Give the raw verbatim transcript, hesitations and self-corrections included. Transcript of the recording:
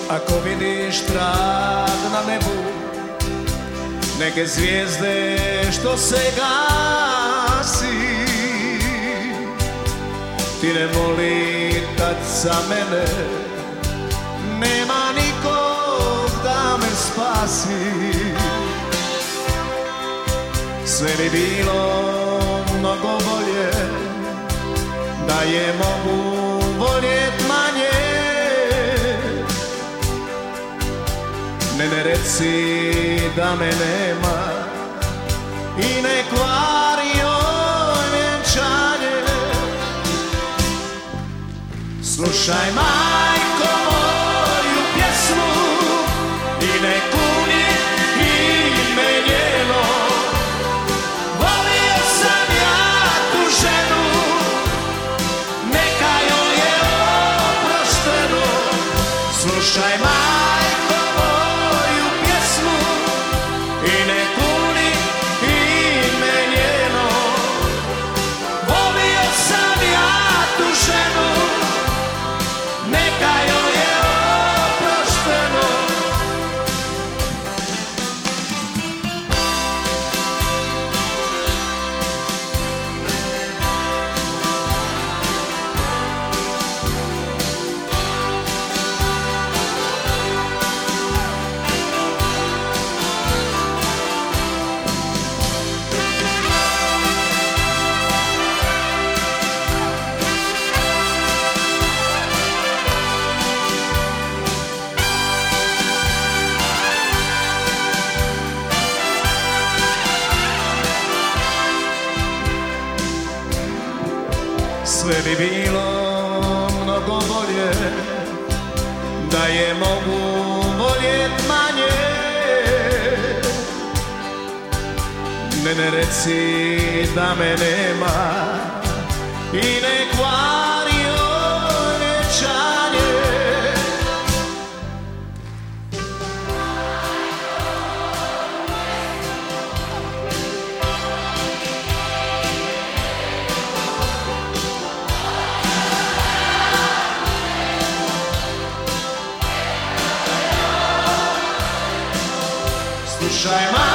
Ako vidiš trag na nebu neke zvijezde što se gasi, ti ne moli tad za mene, nema nikog da me spasi. Sve bi bilo mnogo bolje da je mogu voljet manje. Ne, ne reci da me nema i ne kvari joj vjenčanje. Slušaj majko moju pjesmu i ne kuni ime njeno. Volio sam ja tu ženu, neka joj je oprošteno. Slušaj majko moju pjesmu i ne kuni ime njeno. Volio sam ja tu ženu, neka joj je oprošteno. Sve bi bilo mnogo bolje da je mogu voljet manje. Ne, ne reci da me nema i ne kvari joj vjenčanje. Slušaj